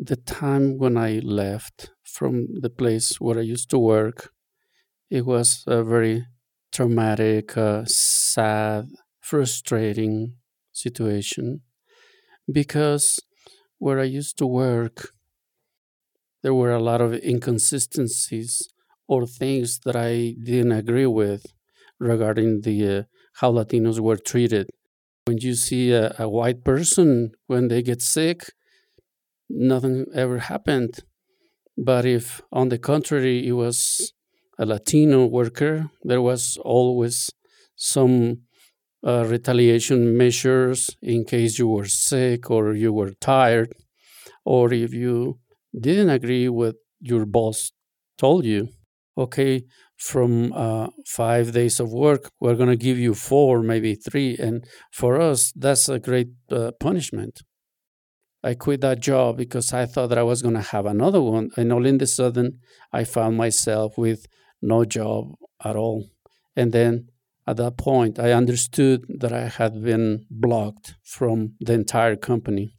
The time when I left from the place where I used to work, it was a very traumatic, sad, frustrating situation because where I used to work, there were a lot of inconsistencies or things that I didn't agree with regarding the how Latinos were treated. When you see a white person when they get sick, nothing ever happened. But if, on the contrary, it was a Latino worker, there was always some retaliation measures in case you were sick or you were tired, or if you didn't agree with your boss told you, okay, from 5 days of work, we're going to give you four, maybe three. And for us, that's a great punishment. I quit that job because I thought that I was going to have another one. And all in the sudden, I found myself with no job at all. And then at that point, I understood that I had been blocked from the entire company.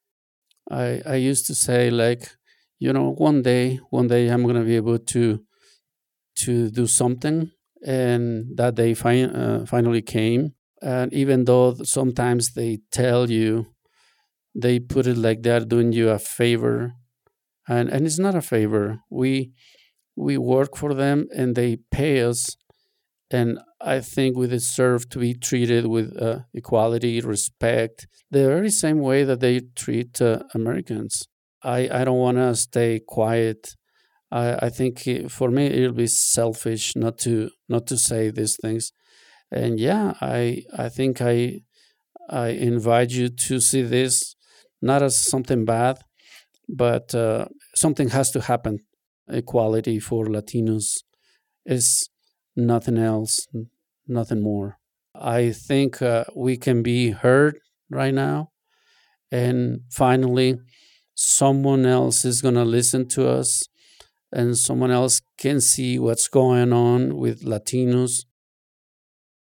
I used to say, like, one day I'm going to be able to do something. And that day finally came. And even though sometimes they tell you, they put it like they're doing you a favor, and it's not a favor. We work for them and they pay us, and I think we deserve to be treated with equality, respect, the very same way that they treat Americans. I don't want to stay quiet. I think for me it'll be selfish not to say these things. And yeah, I think I invite you to see this not as something bad, but something has to happen. Equality for Latinos is nothing else, nothing more. I think we can be heard right now, and finally, someone else is going to listen to us, and someone else can see what's going on with Latinos